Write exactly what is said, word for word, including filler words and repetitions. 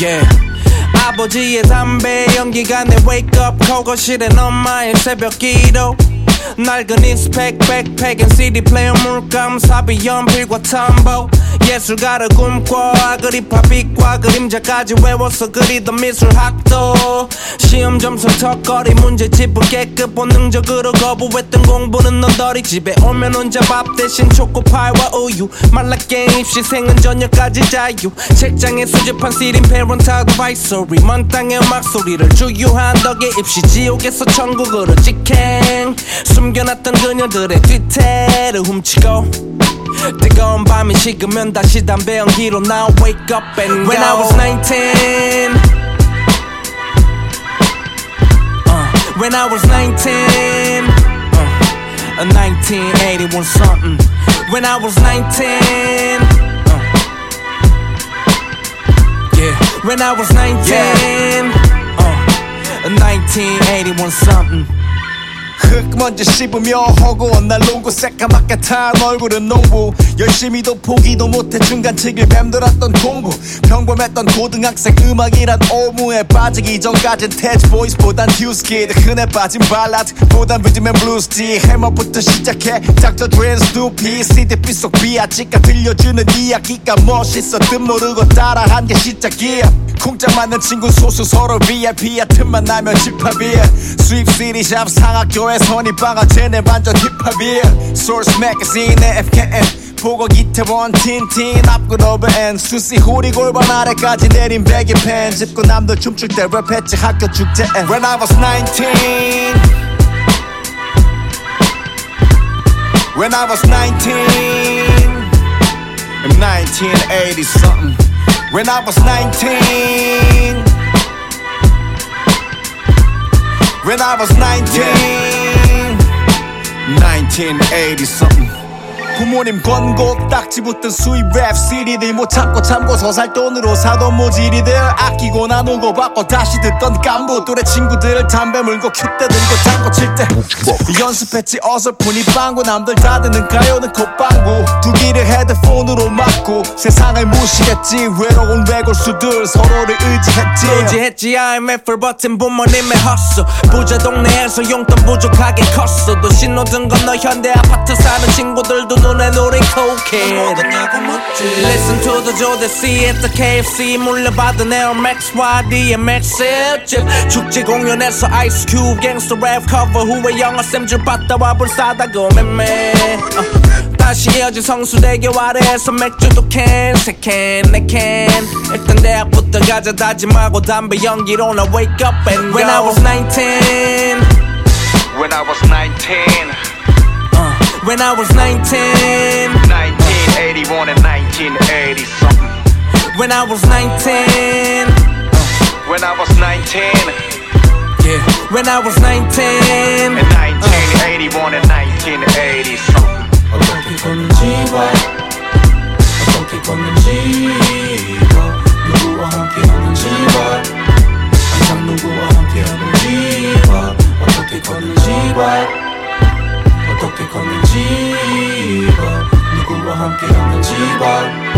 yeah. 아버지의 담배 연기가 내 wake up call 거실엔 엄마의 새벽 기도 낡은 인스펙 백팩엔 씨디 플레이어 물감 사비 연필과 텀보 예술가를 꿈꿔 그리파 빛과 그림자까지 외워서 그리던 미술학도 시험 점수 턱걸이 문제집은 깨끗 본능적으로 거부했던 공부는 너덜이 집에 오면 혼자 밥 대신 초코파이와 우유 말랐게 입시생은 저녁까지 자유 책장에 수집한 씨린 parental advisory 먼 땅의 음악 소리를 주유한 덕에 입시 지옥에서 천국으로 직행 숨겨놨던 그녀들의 뒤태를 훔치고 뜨거운 밤이 식으면 다시 담배 연기로 나 wake up and When go. I was nineteen uh, When I was nineteen uh, nineteen eighty-one something When I was nineteen uh, Yeah When I was nineteen uh, nineteen eighty-one something 흙 먼지 씹으며 허구한 날 농구 새까맣게 탄 얼굴은 농부 열심히도 포기도 못해 중간치길 맴돌았던 공부 평범했던 고등학생 음악이란 오무에 빠지기 전까진 태즈 보이스보단 듀스키드 흔해 빠진 발라드보단 리듬 블루스지 해머부터 시작해 닥터 드레 스누피 씨디피 속 비아치가 들려주는 이야기가 멋있어 뜻 모르고 따라한 게 시작이야 공짜 맞는 친구 소수 서로 브이아이피야 틈만 나면 집합이야 수입 씨디샵 상학교에 선입방아 쟤네 반전 힙합이야 Source Magazine의 에프케이엔 보고 기태원 틴틴 앞끝 오버엔 수시 후리 골반 아래까지 내린 베개 펜 짚고 남들 춤출 때 랩했지 학교 축제에 When I was nineteen When I was nineteen In nineteen eighty something When I was nineteen When I was nineteen nineteen eighty something 부모님 권고 딱지 붙은 수입 랩 씨디들 못 참고 참고서 살 돈으로 사던 모질이들 아끼고 나누고 받고 다시 듣던 깐부 또래 친구들을 담배 물고 큐대 들고 장구 칠 때 연습했지 어설프니 빵구 남들 다 듣는 가요는 콧방구 두 귀를 헤드폰으로 막고 세상을 무시했지 외로운 외골수들 서로를 의지했지 의지했지 아이엠에프를 버틴 부모님의 헛수 부자 동네에서 용돈 부족하게 컸어 또 신호등 건너 현대 아파트 사는 친구들도 눈에 노린 cocaine Listen to the Joe C at the 케이에프씨 물려받은 Air Max Y 디엠엑스 집 축제 공연에서 Ice Cube gangsta rap cover 후에 영어쌤 줄 받다와 불사다고 맴매 uh. 다시 이어진 성수대교 아래에서 맥주도 캔 세 캔 네 캔 일단 대학부터 가자 다짐하고 담배 연기로 나 wake up and When go. I was nineteen When I was nineteen When I was nineteen nineteen eighty-one and nineteen eighty something When I was nineteen When I was nineteen Yeah When I was nineteen In nineteen eighty-one and nineteen eighty something 어떻게 걷는지와 어떻게 걷는지와 누구와 함께 하는지와 항상 누구와 함께 하는지와 어떻게 걷는지와 어떻게 걷는지와 누구와 함께 하는지와